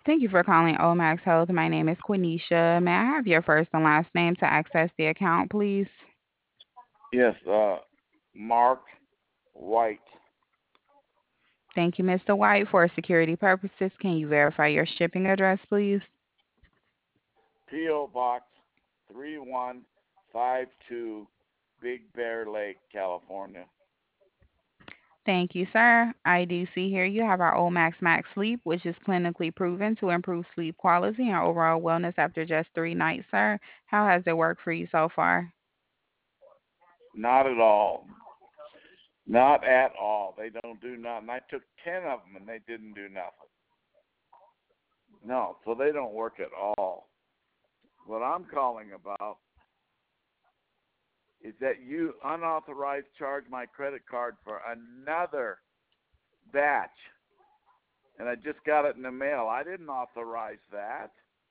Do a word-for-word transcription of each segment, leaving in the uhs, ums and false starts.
Thank you for calling Omax Health. My name is Quenisha. May I have your first and last name to access the account, please? Yes, uh, Mark White, Thank you, Mister White. For security purposes, can you verify your shipping address, please? P O. Box three one five two, Big Bear Lake, California. Thank you, sir. I do see here you have our Omax Max Sleep, which is clinically proven to improve sleep quality and overall wellness after just three nights, sir. How has it worked for you so far? Not at all. Not at all. They don't do nothing. I took ten of them and they didn't do nothing. No, so they don't work at all. What I'm calling about is that you unauthorized charge my credit card for another batch, and I just got it in the mail. I didn't authorize that.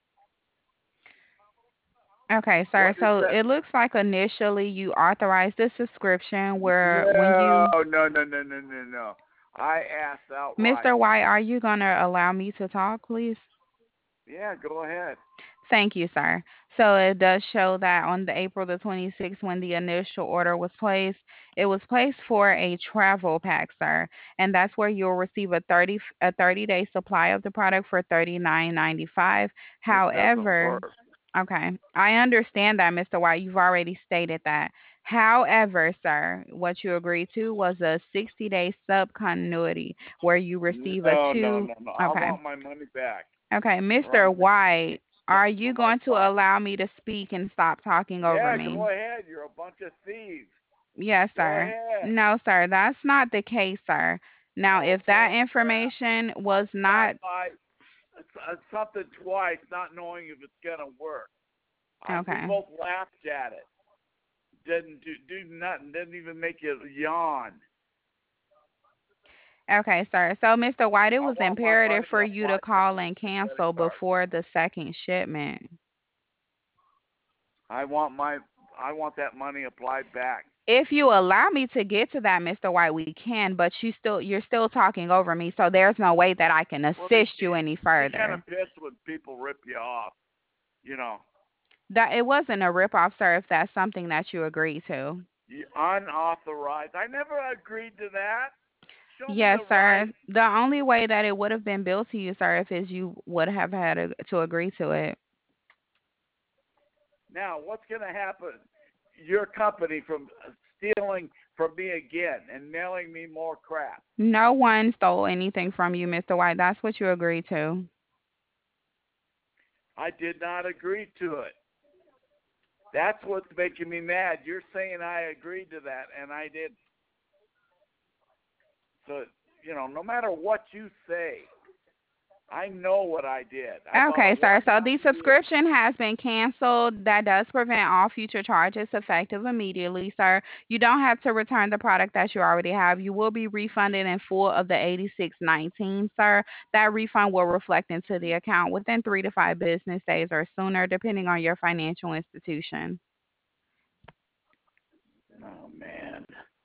Okay, sir. What is So that? it looks like initially you authorized the subscription where when No, you no, no, no, no, no, no. I asked outright. Mister White, are you going to allow me to talk, please? Yeah, go ahead. Thank you, sir. So it does show that on the April the twenty-sixth, when the initial order was placed, it was placed for a travel pack, sir, and that's where you'll receive a thirty a thirty day supply of the product for thirty-nine ninety-five. It doesn't However, work. okay, I understand that, Mister White. You've already stated that. However, sir, what you agreed to was a sixty day sub continuity where you receive a No, no, two. no, no. I Okay. want my money back, Okay, or Mister I'm gonna White, are you cancel my going to policy. allow me to speak and stop talking over Yeah, me? go ahead. You're a bunch of thieves. Yes, Go sir. ahead. No, sir, that's not the case, sir. Now, if Okay. that information was Not not by uh, something twice, not knowing if it's gonna work. I, we okay. both laughed at it. Didn't do, do nothing. Didn't even make you yawn. Okay, sir. So, Mister White, it I was want my imperative money for you to applied back call and to the credit cancel card. before the second shipment. I want my I want that money applied back. If you allow me to get to that, Mister White, we can, but you still you're still talking over me, so there's no way that I can Well, they assist you any get kind further. of pissed when people rip you off. You know, That it wasn't a ripoff, sir, if that's something that you agreed to. you unauthorized. I never agreed to that. Show me Yes, the sir. right. The only way that it would have been billed to you, sir, if is you would have had a, to agree to it. Now, what's going to happen? Your company from stealing from me again and mailing me more crap. No one stole anything from you, Mister White. That's what you agreed to. I did not agree to it. That's what's making me mad. You're saying I agreed to that, and I didn't. So, you know, no matter what you say, I know what I did. I bought a Okay, sir. one So the Mountain Dew. subscription has been canceled. That does prevent all future charges effective immediately, sir. You don't have to return the product that you already have. You will be refunded in full of the eighty-six nineteen, sir. That refund will reflect into the account within three to five business days or sooner, depending on your financial institution. Oh, man.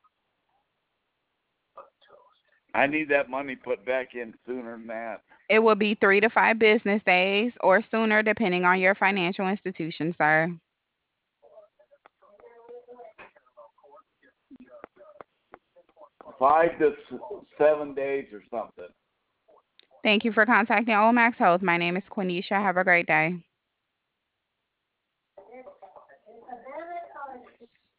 I need that money put back in sooner than that. It will be three to five business days or sooner, depending on your financial institution, sir. Five to seven days or something. Thank you for contacting Olmax Health. My name is Quenisha. Have a great day.